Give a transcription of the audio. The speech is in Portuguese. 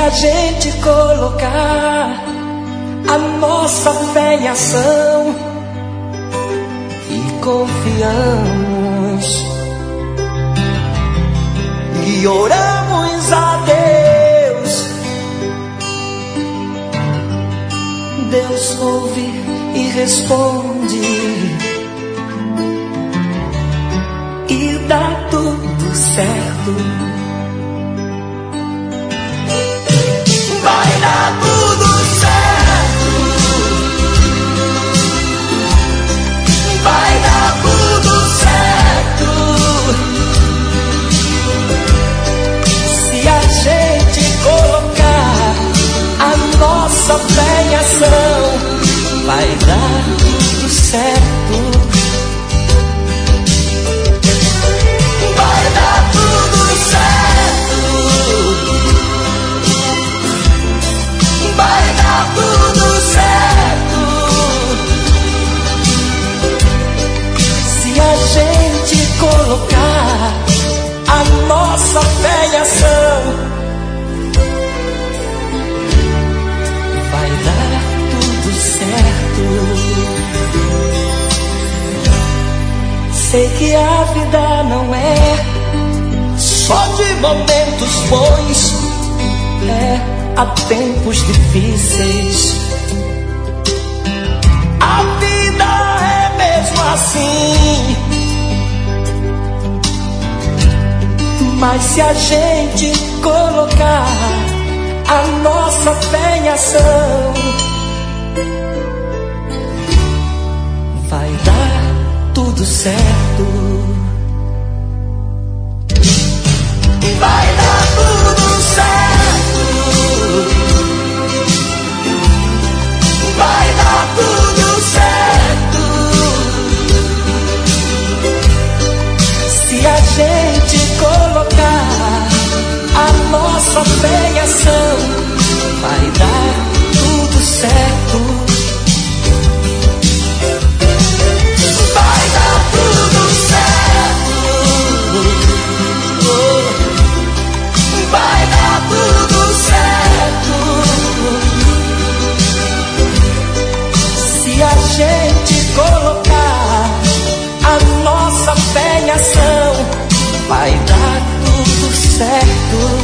a gente colocar a nossa fé em ação e confiamos e oramos a Deus, Deus ouve e responde e dá tudo certo. Vai dar tudo certo. Vai dar tudo certo. Se a gente colocar a nossa fé em ação, vai dar tudo certo. Vai dar tudo certo. Vai dar tudo certo. Se a gente colocar a nossa fé em ação, vai dar tudo certo. Sei que a vida não é só de momentos bons, há tempos difíceis. A vida é mesmo assim. Mas se a gente colocar a nossa fé em ação, vai dar tudo certo. Vai dar tudo certo. Vai dar tudo certo. Se a gente colocar a nossa fé em ação, vai dar tudo certo. Vai dar tudo certo. Vai dar tudo certo. Se a gente colocar a nossa fé em ação, vai dar tudo certo.